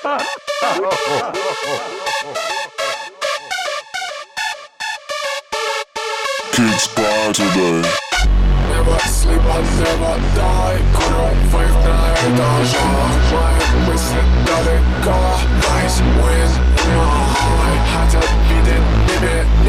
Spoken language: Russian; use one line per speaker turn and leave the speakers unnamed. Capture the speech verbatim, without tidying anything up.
Kids bar today.
Never sleep and never die. Couldn't fight на этажах. Мои мысли далеко. Ice wind in my heart. Хотят видеть небе.